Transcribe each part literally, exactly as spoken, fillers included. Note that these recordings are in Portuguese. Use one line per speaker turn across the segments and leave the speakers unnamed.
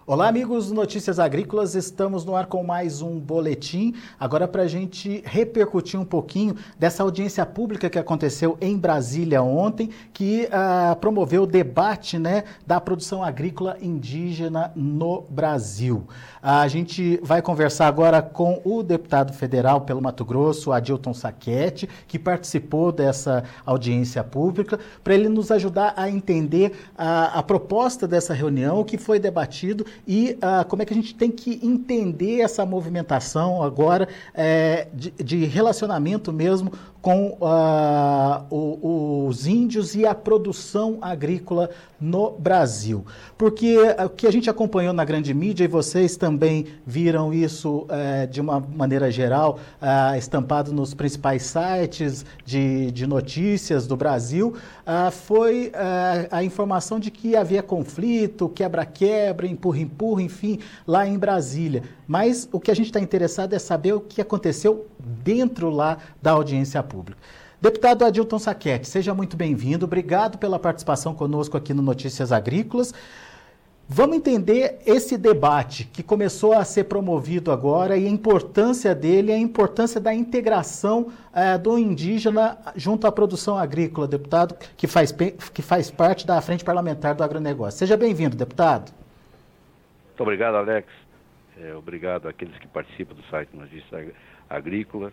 Olá, amigos do Notícias Agrícolas, estamos no ar com mais um boletim, agora para a gente repercutir um pouquinho dessa audiência pública que aconteceu em Brasília ontem, que uh, promoveu o debate, né, da produção agrícola indígena no Brasil. Uh, a gente vai conversar agora com o deputado federal pelo Mato Grosso, Adilton Sacchetti, que participou dessa audiência pública, para ele nos ajudar a entender a, a proposta dessa reunião, o que foi debatido e uh, como é que a gente tem que entender essa movimentação agora é, de, de relacionamento mesmo com uh, o, os índios e a produção agrícola no Brasil. Porque o que a gente acompanhou na grande mídia, e vocês também viram isso uh, de uma maneira geral, uh, estampado nos principais sites de, de notícias do Brasil, uh, foi uh, a informação de que havia conflito, quebra-quebra, empurra-empurra, enfim, lá em Brasília. Mas o que a gente está interessado é saber o que aconteceu dentro lá da audiência pública. Deputado Adilton Sacchetti, seja muito bem-vindo. Obrigado pela participação conosco aqui no Notícias Agrícolas. Vamos entender esse debate que começou a ser promovido agora e a importância dele, a importância da integração eh, do indígena junto à produção agrícola, deputado, que faz, que faz parte da Frente Parlamentar do Agronegócio. Seja bem-vindo, deputado.
Muito obrigado, Alex. É, obrigado àqueles que participam do site Notícias Agrícolas.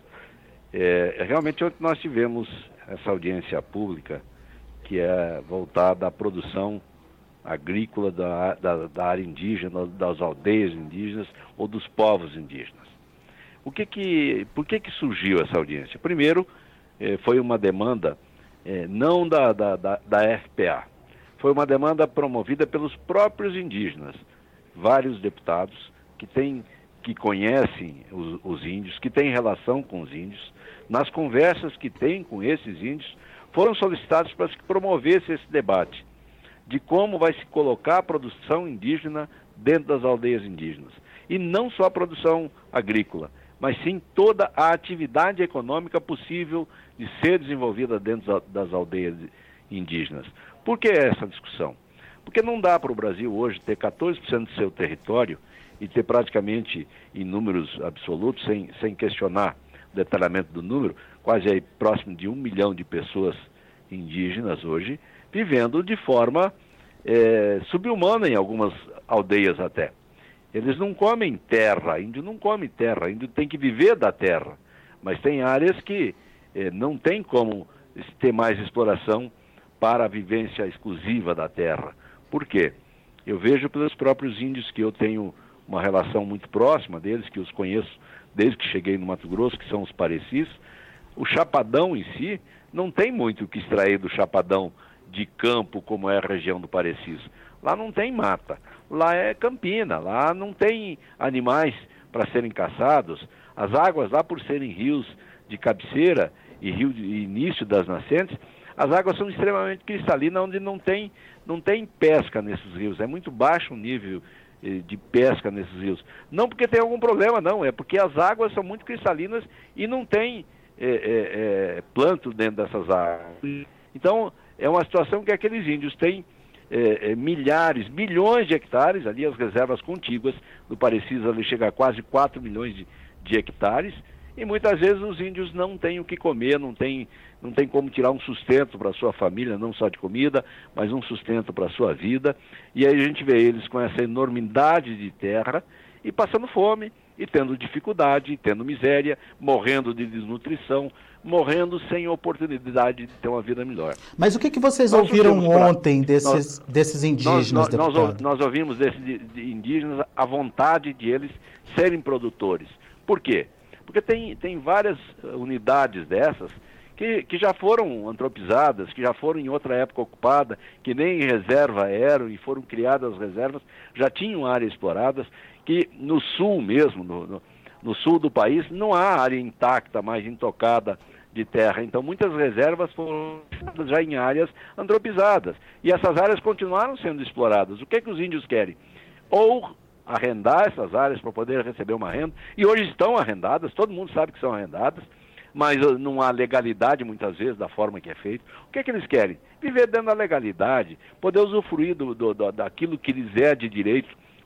É, realmente ontem nós tivemos essa audiência pública que é voltada à produção agrícola da, da, da área indígena, das aldeias indígenas ou dos povos indígenas. O que que, por que que surgiu essa audiência? Primeiro, eh, foi uma demanda eh, não da, da, da, da F P A, foi uma demanda promovida pelos próprios indígenas, vários deputados que têm, que conhecem os, os índios, que têm relação com os índios, nas conversas que têm com esses índios, foram solicitados para que promovesse esse debate de como vai se colocar a produção indígena dentro das aldeias indígenas. E não só a produção agrícola, mas sim toda a atividade econômica possível de ser desenvolvida dentro das aldeias indígenas. Por que essa discussão? Porque não dá para o Brasil hoje ter quatorze por cento do seu território e ter praticamente em números absolutos, sem, sem questionar o detalhamento do número, quase aí próximo de um milhão de pessoas indígenas hoje, vivendo de forma é, subhumana em algumas aldeias até. Eles não comem terra, índio não come terra, índio tem que viver da terra, mas tem áreas que é, não tem como ter mais exploração para a vivência exclusiva da terra. Por quê? Eu vejo pelos próprios índios que eu tenho uma relação muito próxima deles, que os conheço desde que cheguei no Mato Grosso, que são os parecis. O chapadão em si não tem muito o que extrair do chapadão de campo, como é a região do Parecis. Lá não tem mata, lá é campina, lá não tem animais para serem caçados. As águas lá, por serem rios de cabeceira e rio de início das nascentes, as águas são extremamente cristalinas, onde não tem, não tem pesca nesses rios. É muito baixo o nível eh, de pesca nesses rios. Não porque tem algum problema, não, é porque as águas são muito cristalinas e não tem é, é, é, planto dentro dessas águas. Então, é uma situação que aqueles índios têm é, é, milhares, milhões de hectares, ali as reservas contíguas do Parecis ali chega a quase quatro milhões de, de hectares, e muitas vezes os índios não têm o que comer, não tem, não tem como tirar um sustento para a sua família, não só de comida, mas um sustento para a sua vida. E aí a gente vê eles com essa enormidade de terra e passando fome, e tendo dificuldade, e tendo miséria, morrendo de desnutrição, morrendo sem oportunidade de ter uma vida melhor.
Mas o que, que vocês nós ouviram ontem pra... desses, nós, desses indígenas,
nós,
deputado?
Nós, nós ouvimos desses de, de indígenas a vontade de eles serem produtores. Por quê? Porque tem, tem várias unidades dessas que, que já foram antropizadas, que já foram em outra época ocupada, que nem reserva eram e foram criadas as reservas, já tinham áreas exploradas, que no sul mesmo, no, no, no sul do país, não há área intacta, mais intocada de terra. Então muitas reservas foram já em áreas antropizadas. E essas áreas continuaram sendo exploradas. O que é que os índios querem? Ou arrendar essas áreas para poder receber uma renda, e hoje estão arrendadas, todo mundo sabe que são arrendadas, mas não há legalidade muitas vezes da forma que é feito. O que é que eles querem? Viver dentro da legalidade, poder usufruir do, do, do, daquilo que lhes é de direito,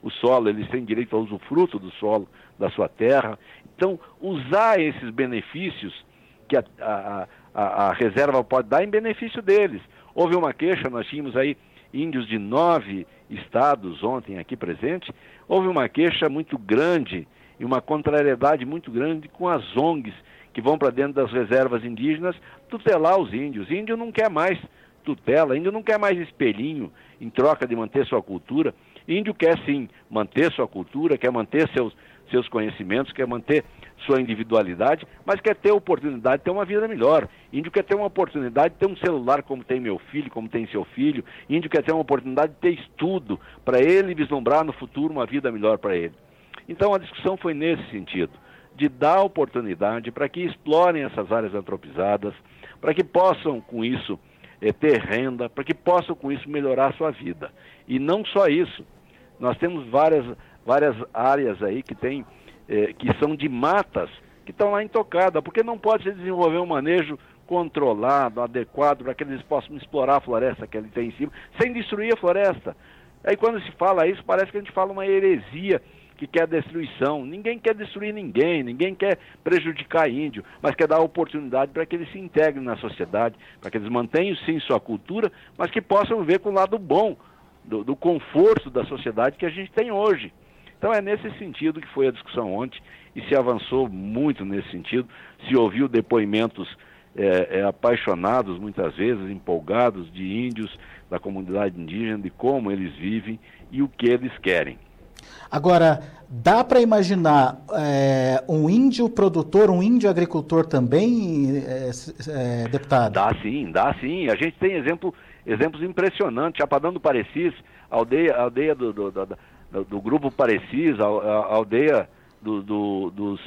o solo, eles têm direito ao usufruto do solo da sua terra. Então, usar esses benefícios que a, a, a, a reserva pode dar em benefício deles. Houve uma queixa, nós tínhamos aí índios de nove estados ontem aqui presente, houve uma queixa muito grande e uma contrariedade muito grande com as O N Gs que vão para dentro das reservas indígenas tutelar os índios. Índio não quer mais tutela, índio não quer mais espelhinho em troca de manter sua cultura. Índio quer sim manter sua cultura, quer manter seus, seus conhecimentos, quer manter sua individualidade, mas quer ter a oportunidade de ter uma vida melhor. Índio quer ter uma oportunidade de ter um celular como tem meu filho, como tem seu filho. Índio quer ter uma oportunidade de ter estudo para ele vislumbrar no futuro uma vida melhor para ele. Então a discussão foi nesse sentido, de dar oportunidade para que explorem essas áreas antropizadas, para que possam com isso é, ter renda, para que possam com isso melhorar a sua vida. E não só isso, nós temos várias, várias áreas aí que, tem, é, que são de matas, que estão lá intocadas, porque não pode se desenvolver um manejo controlado, adequado, para que eles possam explorar a floresta que ele tem em cima, sem destruir a floresta. Aí quando se fala isso, parece que a gente fala uma heresia, que quer destruição. Ninguém quer destruir ninguém, ninguém quer prejudicar índio, mas quer dar oportunidade para que eles se integrem na sociedade, para que eles mantenham sim sua cultura, mas que possam ver com o lado bom do, do conforto da sociedade que a gente tem hoje. Então é nesse sentido que foi a discussão ontem, e se avançou muito nesse sentido, se ouviu depoimentos é, é, apaixonados, muitas vezes, empolgados, de índios, da comunidade indígena, de como eles vivem e o que eles querem.
Agora, dá para imaginar é, um índio produtor, um índio agricultor também, é, é, deputado?
Dá sim, dá sim. A gente tem exemplo, exemplos impressionantes. Chapadão do Parecis, a aldeia, a aldeia do, do, do, do, do grupo Parecis, a, a aldeia do, do, dos...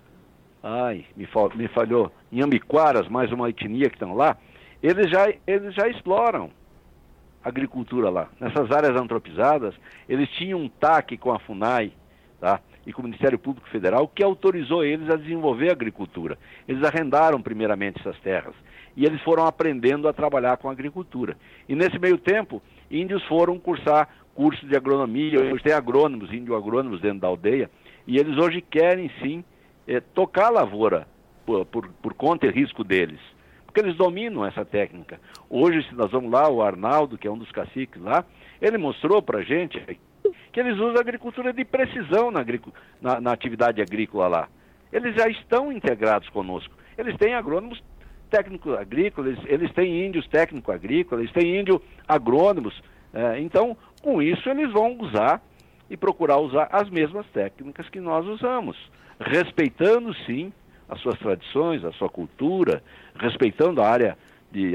Ai, me, fal, me falhou. Inhambiquaras, mais uma etnia que estão lá. Eles já, eles já exploram agricultura lá. Nessas áreas antropizadas, eles tinham um T A C com a FUNAI, tá? E com o Ministério Público Federal, que autorizou eles a desenvolver a agricultura. Eles arrendaram primeiramente essas terras e eles foram aprendendo a trabalhar com a agricultura. E nesse meio tempo, índios foram cursar curso de agronomia. Hoje tem agrônomos, índio agrônomos dentro da aldeia, e eles hoje querem sim é, tocar a lavoura por, por, por conta e risco deles, porque eles dominam essa técnica. Hoje, se nós vamos lá, o Arnaldo, que é um dos caciques lá, ele mostrou para a gente que eles usam agricultura de precisão na, na, na atividade agrícola lá. Eles já estão integrados conosco. Eles têm agrônomos técnicos agrícolas, eles, eles têm índios técnicos agrícolas, eles têm índio agrônomos. É, então, com isso, eles vão usar e procurar usar as mesmas técnicas que nós usamos, respeitando, sim, as suas tradições, a sua cultura, respeitando a área de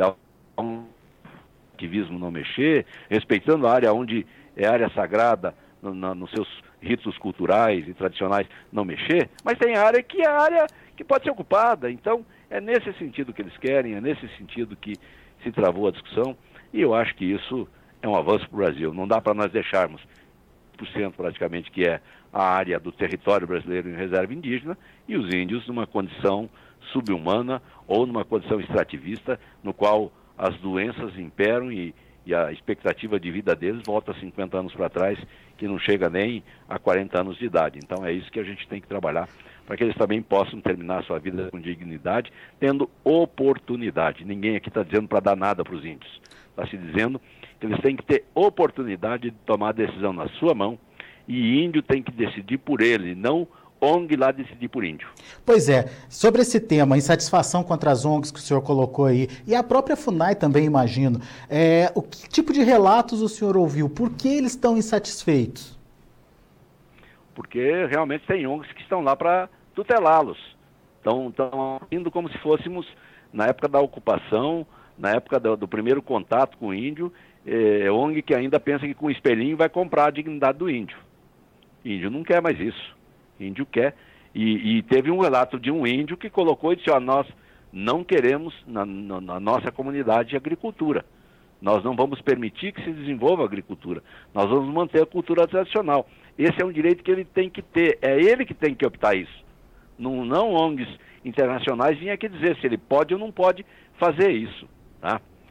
ativismo não mexer, respeitando a área onde é área sagrada, no, no, nos seus ritos culturais e tradicionais não mexer, mas tem área que é área que pode ser ocupada. Então, é nesse sentido que eles querem, é nesse sentido que se travou a discussão, e eu acho que isso é um avanço para o Brasil. Não dá para nós deixarmos por cento praticamente, que é a área do território brasileiro em reserva indígena, e os índios numa condição subhumana ou numa condição extrativista, no qual as doenças imperam e, e a expectativa de vida deles volta cinquenta anos para trás, que não chega nem a quarenta anos de idade. Então é isso que a gente tem que trabalhar, para que eles também possam terminar a sua vida com dignidade, tendo oportunidade. Ninguém aqui está dizendo para dar nada para os índios. Está se dizendo que eles têm que ter oportunidade de tomar a decisão na sua mão, e índio tem que decidir por ele, não O N G lá decidir por índio.
Pois é, sobre esse tema, insatisfação contra as O N Gs que o senhor colocou aí, e a própria FUNAI também, imagino, é, o que tipo de relatos o senhor ouviu? Por que eles estão insatisfeitos?
Porque realmente tem O N Gs que estão lá para tutelá-los. Estão, estão indo como se fôssemos na época da ocupação, na época do, do primeiro contato com o índio, é, O N G que ainda pensa que com o espelhinho vai comprar a dignidade do índio. Índio não quer mais isso. Índio quer. E, e teve um relato de um índio que colocou e disse, ó, nós não queremos na, na, na nossa comunidade agricultura. Nós não vamos permitir que se desenvolva a agricultura. Nós vamos manter a cultura tradicional. Esse é um direito que ele tem que ter. É ele que tem que optar isso. Não, não O N Gs internacionais vinham aqui dizer se ele pode ou não pode fazer isso. Tá?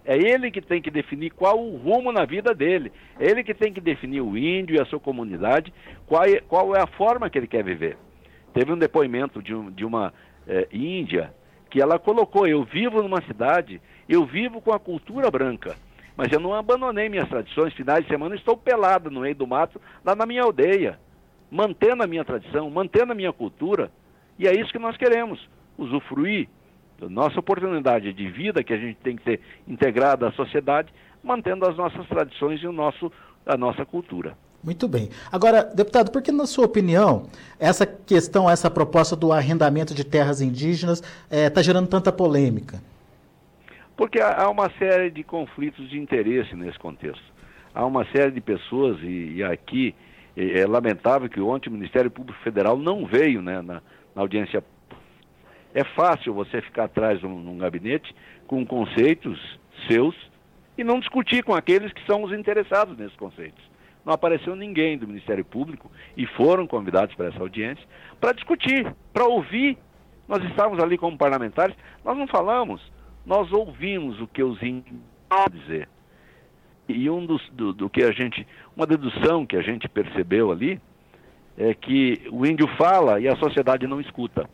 É ele que tem que definir qual o rumo na vida dele. É ele que tem que definir o índio e a sua comunidade, qual é, qual é a forma que ele quer viver. Teve um depoimento de, um, de uma é, índia que ela colocou: eu vivo numa cidade, eu vivo com a cultura branca, mas eu não abandonei minhas tradições. Finais de semana estou pelada no meio do mato, lá na minha aldeia, mantendo a minha tradição, mantendo a minha cultura. E é isso que nós queremos, usufruir da nossa oportunidade de vida, que a gente tem que ter integrada à sociedade, mantendo as nossas tradições e o nosso, a nossa cultura.
Muito bem. Agora, deputado, por que, na sua opinião, essa questão, essa proposta do arrendamento de terras indígenas está é, gerando tanta polêmica?
Porque há uma série de conflitos de interesse nesse contexto. Há uma série de pessoas, e, e aqui é, é lamentável que ontem o Ministério Público Federal não veio, né, na, na audiência. É fácil você ficar atrás num, num gabinete com conceitos seus e não discutir com aqueles que são os interessados nesses conceitos. Não apareceu ninguém do Ministério Público, e foram convidados para essa audiência, para discutir, para ouvir. Nós estávamos ali como parlamentares, nós não falamos, nós ouvimos o que os índios dizer. E um dos, do, do que a gente, uma dedução que a gente percebeu ali, é que o índio fala e a sociedade não escuta.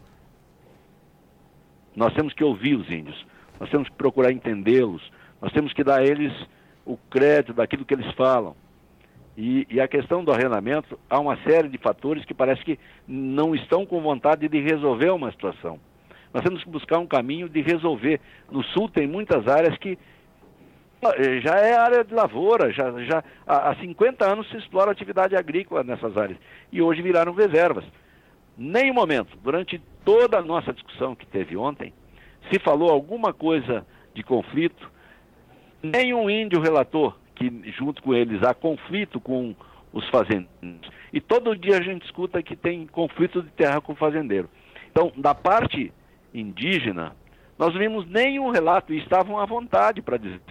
Nós temos que ouvir os índios, nós temos que procurar entendê-los, nós temos que dar a eles o crédito daquilo que eles falam. E, e a questão do arrendamento, há uma série de fatores que parece que não estão com vontade de resolver uma situação. Nós temos que buscar um caminho de resolver. No sul tem muitas áreas que já é área de lavoura, já, já há cinquenta anos se explora atividade agrícola nessas áreas, e hoje viraram reservas. Nenhum momento, durante toda a nossa discussão que teve ontem, se falou alguma coisa de conflito. Nenhum índio relatou que junto com eles há conflito com os fazendeiros. E todo dia a gente escuta que tem conflito de terra com o fazendeiro. Então, da parte indígena, nós não vimos nenhum relato, e estavam à vontade para dizer.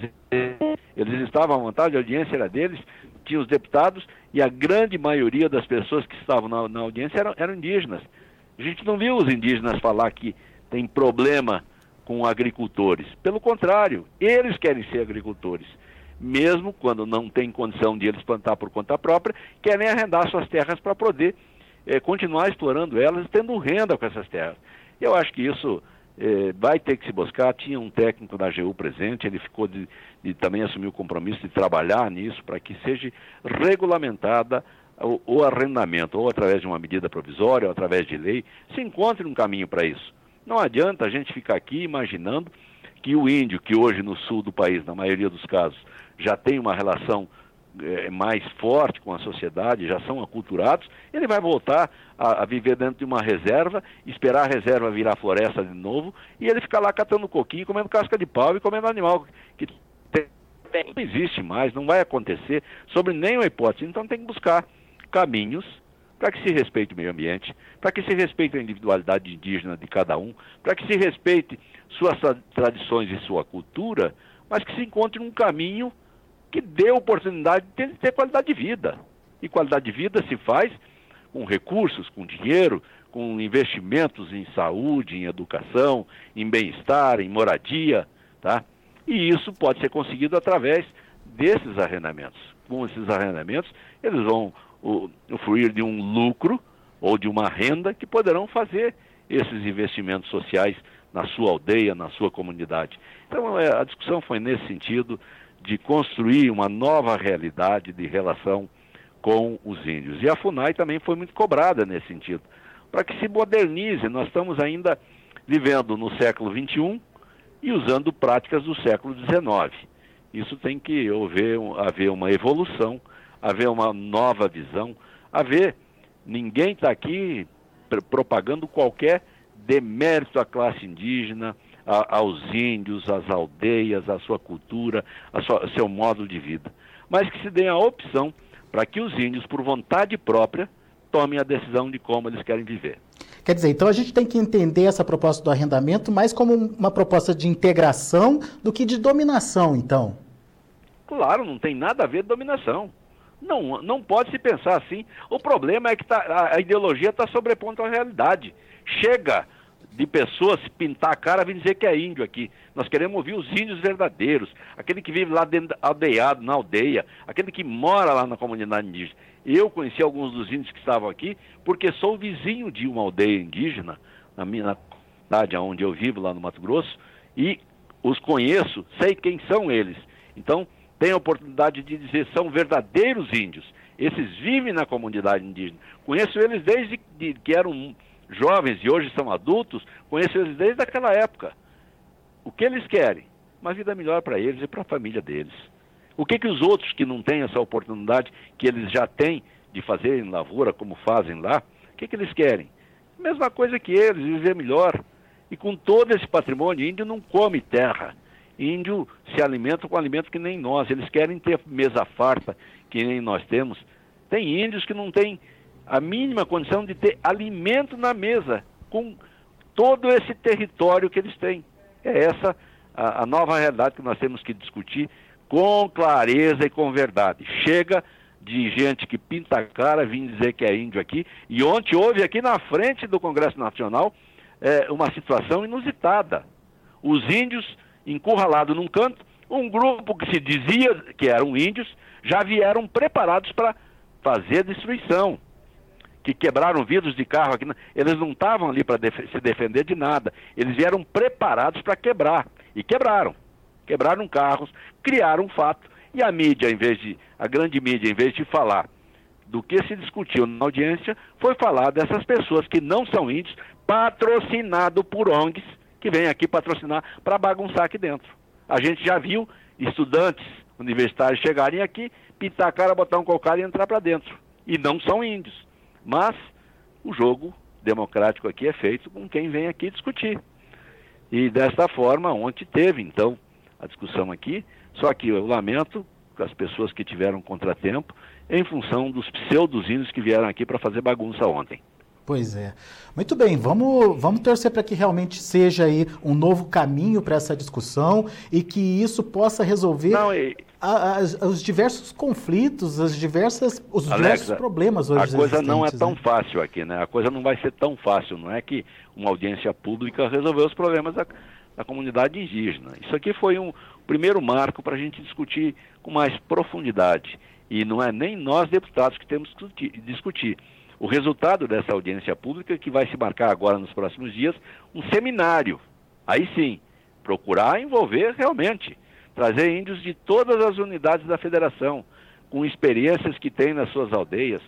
Eles estavam à vontade, a audiência era deles, tinha os deputados, e a grande maioria das pessoas que estavam na, na audiência eram, eram indígenas. A gente não viu os indígenas falar que tem problema com agricultores. Pelo contrário, eles querem ser agricultores. Mesmo quando não tem condição de eles plantar por conta própria, querem arrendar suas terras para poder eh, continuar explorando elas, tendo renda com essas terras. Eu acho que isso eh, vai ter que se buscar. Tinha um técnico da A G U presente, ele ficou de, de também assumir o compromisso de trabalhar nisso para que seja regulamentada o, o arrendamento, ou através de uma medida provisória, ou através de lei, se encontre um caminho para isso. Não adianta a gente ficar aqui imaginando que o índio, que hoje no sul do país, na maioria dos casos, já tem uma relação é, mais forte com a sociedade, já são aculturados, ele vai voltar a, a viver dentro de uma reserva, esperar a reserva virar floresta de novo, e ele ficar lá catando coquinho, comendo casca de pau e comendo animal que tem, não existe mais, não vai acontecer, sobre nenhuma hipótese. Então tem que buscar caminhos para que se respeite o meio ambiente, para que se respeite a individualidade indígena de cada um, para que se respeite suas tradições e sua cultura, mas que se encontre um caminho que dê oportunidade de ter, de ter qualidade de vida. E qualidade de vida se faz com recursos, com dinheiro, com investimentos em saúde, em educação, em bem-estar, em moradia, tá? E isso pode ser conseguido através desses arrendamentos. Com esses arrendamentos, eles vão usufruir de um lucro ou de uma renda que poderão fazer esses investimentos sociais na sua aldeia, na sua comunidade. Então, a discussão foi nesse sentido de construir uma nova realidade de relação com os índios. E a FUNAI também foi muito cobrada nesse sentido, para que se modernize. Nós estamos ainda vivendo no século vinte e um e usando práticas do século dezenove. Isso tem que haver, haver uma evolução, haver uma nova visão, haver... Ninguém está aqui propagando qualquer demérito à classe indígena, a, aos índios, às aldeias, à sua cultura, ao seu modo de vida. Mas que se dê a opção para que os índios, por vontade própria, tomem a decisão de como eles querem viver.
Quer dizer, então a gente tem que entender essa proposta do arrendamento mais como uma proposta de integração do que de dominação, então.
Claro, não tem nada a ver com dominação. Não, não pode se pensar assim. O problema é que tá, a, a ideologia está sobrepondo à realidade. Chega de pessoas pintar a cara e dizer que é índio aqui. Nós queremos ouvir os índios verdadeiros, aquele que vive lá dentro, aldeado, na aldeia, aquele que mora lá na comunidade indígena. Eu conheci alguns dos índios que estavam aqui porque sou vizinho de uma aldeia indígena, na minha cidade onde eu vivo, lá no Mato Grosso, e os conheço, sei quem são eles. Então, tenho a oportunidade de dizer, são verdadeiros índios. Esses vivem na comunidade indígena. Conheço eles desde que eram jovens e hoje são adultos, conheço eles desde aquela época. O que eles querem? Uma vida melhor para eles e para a família deles. O que que os outros que não têm essa oportunidade, que eles já têm de fazer em lavoura, como fazem lá, o que que eles querem? Mesma coisa que eles, viver melhor. E com todo esse patrimônio, índio não come terra. Índio se alimenta com alimento que nem nós. Eles querem ter mesa farta, que nem nós temos. Tem índios que não têm a mínima condição de ter alimento na mesa, com todo esse território que eles têm. É essa a, a nova realidade que nós temos que discutir com clareza e com verdade. Chega de gente que pinta a cara, vir dizer que é índio aqui, e ontem houve aqui na frente do Congresso Nacional é, uma situação inusitada. Os índios encurralados num canto, um grupo que se dizia que eram índios, já vieram preparados para fazer destruição, que quebraram vidros de carro aqui. Eles não estavam ali para def- se defender de nada, eles vieram preparados para quebrar, e quebraram. Quebraram carros, criaram um fato, e a mídia, em vez de, a grande mídia, em vez de falar do que se discutiu na audiência, foi falar dessas pessoas que não são índios, patrocinado por O N Gs, que vêm aqui patrocinar para bagunçar aqui dentro. A gente já viu estudantes universitários chegarem aqui, pintar a cara, botar um cocar e entrar para dentro. E não são índios. Mas o jogo democrático aqui é feito com quem vem aqui discutir. E desta forma, ontem teve, então, a discussão aqui, só que eu lamento com as pessoas que tiveram contratempo em função dos pseudos índios que vieram aqui para fazer bagunça ontem.
Pois é. Muito bem, vamos, vamos torcer para que realmente seja aí um novo caminho para essa discussão e que isso possa resolver
Não, e...
a, a, os diversos conflitos, as diversas, os
Alexa,
diversos problemas hoje
a coisa não é tão
né?
fácil aqui, né? A coisa não vai ser tão fácil, não é que uma audiência pública resolveu os problemas da, da comunidade indígena. Isso aqui foi um primeiro marco para a gente discutir com mais profundidade. E não é nem nós, deputados, que temos que discutir. O resultado dessa audiência pública, que vai se marcar agora nos próximos dias, um seminário. Aí sim, procurar envolver realmente, trazer índios de todas as unidades da federação, com experiências que têm nas suas aldeias,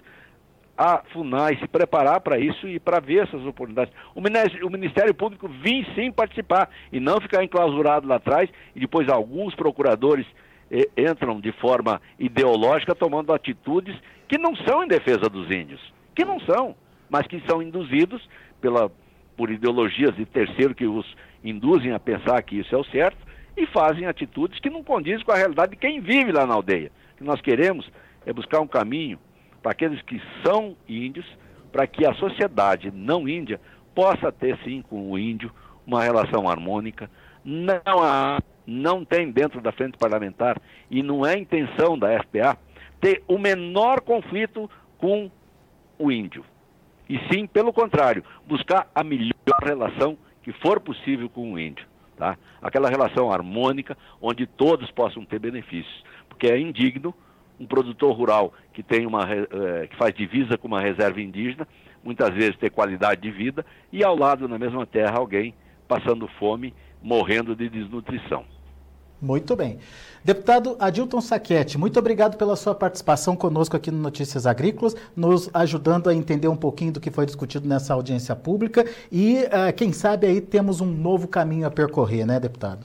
a FUNAI se preparar para isso e para ver essas oportunidades. O Ministério, o Ministério Público vir sim participar e não ficar enclausurado lá atrás e depois alguns procuradores eh, entram de forma ideológica tomando atitudes que não são em defesa dos índios. Que não são, mas que são induzidos pela, por ideologias de terceiro que os induzem a pensar que isso é o certo e fazem atitudes que não condizem com a realidade de quem vive lá na aldeia. O que nós queremos é buscar um caminho para aqueles que são índios, para que a sociedade não índia possa ter sim com o índio uma relação harmônica. Não há, não tem dentro da frente parlamentar e não é intenção da F P A ter o menor conflito com o índio, e sim, pelo contrário, buscar a melhor relação que for possível com o índio, tá? Aquela relação harmônica, onde todos possam ter benefícios, porque é indigno um produtor rural que tem uma, eh, que faz divisa com uma reserva indígena, muitas vezes ter qualidade de vida, e ao lado, na mesma terra, alguém passando fome, morrendo de desnutrição.
Muito bem. Deputado Adilton Sacchetti, muito obrigado pela sua participação conosco aqui no Notícias Agrícolas, nos ajudando a entender um pouquinho do que foi discutido nessa audiência pública e, uh, quem sabe, aí temos um novo caminho a percorrer, né, deputado?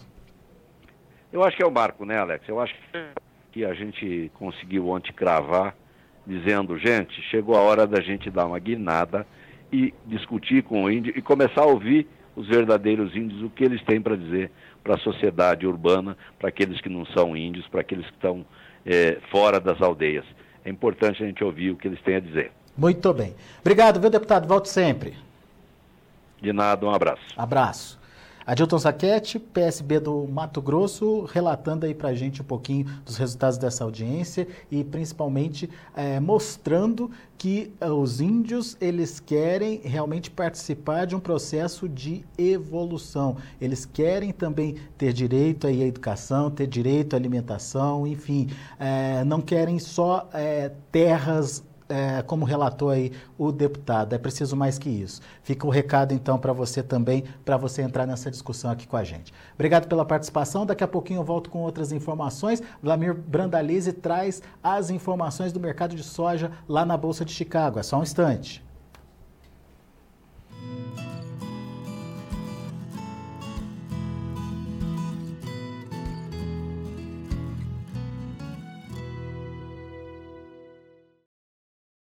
Eu acho que é o marco, né, Alex? Eu acho que a gente conseguiu ontem cravar, dizendo, gente, chegou a hora da gente dar uma guinada e discutir com o índio e começar a ouvir os verdadeiros índios, o que eles têm para dizer para a sociedade urbana, para aqueles que não são índios, para aqueles que estão é, fora das aldeias. É importante a gente ouvir o que eles têm a dizer.
Muito bem. Obrigado, viu, deputado? Volte sempre.
De nada, um abraço.
Abraço. Adilton Zachetti, P S B do Mato Grosso, relatando aí para a gente um pouquinho dos resultados dessa audiência e principalmente é, mostrando que uh, os índios, eles querem realmente participar de um processo de evolução. Eles querem também ter direito aí à educação, ter direito à alimentação, enfim, é, não querem só é, terras, é, como relatou aí o deputado, é preciso mais que isso. Fica o recado então para você também, para você entrar nessa discussão aqui com a gente. Obrigado pela participação, daqui a pouquinho eu volto com outras informações. Vlamir Brandalize traz as informações do mercado de soja lá na Bolsa de Chicago. É só um instante.